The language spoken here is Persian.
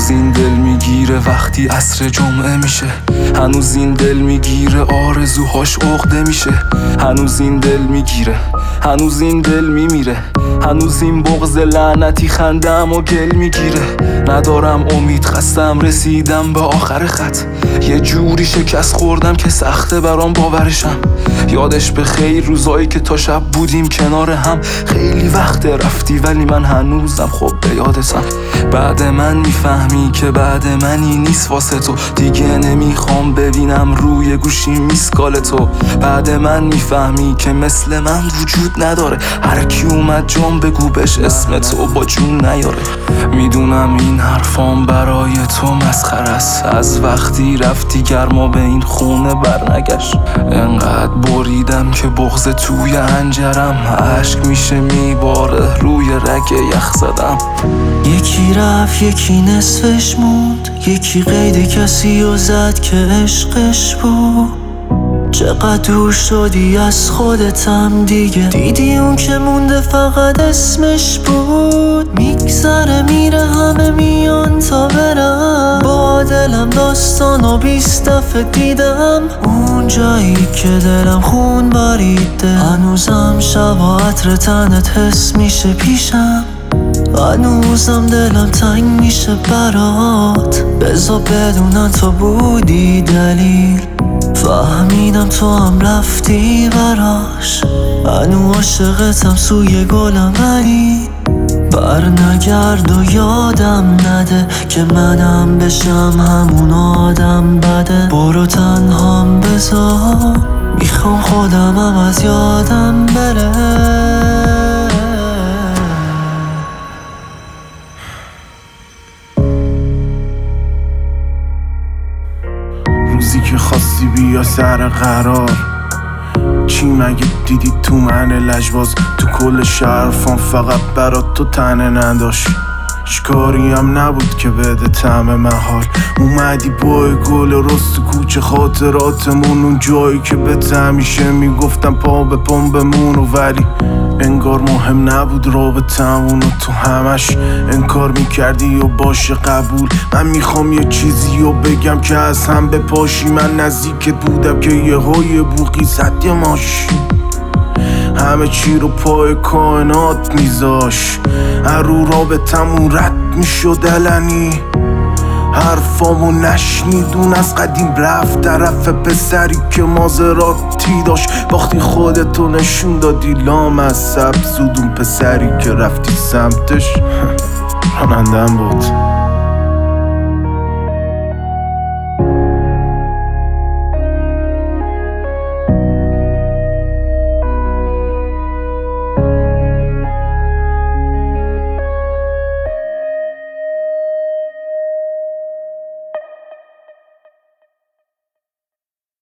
هنوز این دل میگیره وقتی عصر جمعه میشه، هنوز این دل میگیره آرزوهاش عقده میشه، هنوز این دل میگیره، هنوز این دل میمیره، هنوز این بغض لعنتی خندم و گل میگیره. ندارم امید، خستم، رسیدم به آخر خط، یه جوری شکست خوردم که سخته برام باورشم. یادش به خیر روزایی که تا شب بودیم کنار هم، خیلی وقت رفتی ولی من هنوزم خب به یادتم. بعد من میفهمی که بعد منی نیست واسه تو، دیگه نمیخوام ببینم روی گوشی میسکال تو. بعد من میفهمی که مثل من وجود نداره، هر کی اومد جام بگو بهش اسم تو با جون نیاره. میدونم این حرفام برای تو مسخره است، از وقتی رفتی گرما به این خونه برنگشت. انقدر بریدم که بغض توی انجرم، عشق میشه میباره روی رگ یخ زدم. یکی رفت یکی نصفش موند، یکی قید کسی رو زد که عشقش بود. چقدر دور شدی از خودتم دیگه، دیدی اون که مونده فقط اسمش بود. میگذره میره همه میان تا برم، با دلم داستان و 20 دفعه دیدم. اون جایی که دلم خون باریده، هنوزم شب و عطر تنت حس میشه پیشم. هنوزم دلم تنگ میشه برات، بذار بدونم تو بودی دلیل. فهمیدم تو هم رفتی براش، هنو عاشقتم سوی گلم، ولی بر نگرد و یادم نده که منم بشم همون آدم بده. برو تنهام بذار، میخوام خودمم از یادم بره. روزی که خواستی بیا سر قرار، چی مگه دیدی تو من لجباز؟ تو کل شهرفان فقط برات تو تنه نداشت، چیکاری هم نبود که بده طعم محال. اومدی با گل راست تو کوچه خاطراتمون، اون جایی که به همیشه میگفتم پا به پام بمون، ولی انگار مهم نبود رابطمون و تو همش انکار میکردی و باشه قبول. من میخوام یه چیزی رو بگم که از هم بپاشی، من نزدیکت بودم که یه های بوقی زد یه ماشین، همه چی رو پای کائنات میذاش، هر رو رابطمون رد میشد علنی. حرفامو نشنیدون از قدیم رفت طرف پسری که مازراتی داشت، باختی خودتو نشون دادی لام از سبزودون پسری که رفتی سمتش رانندم بود.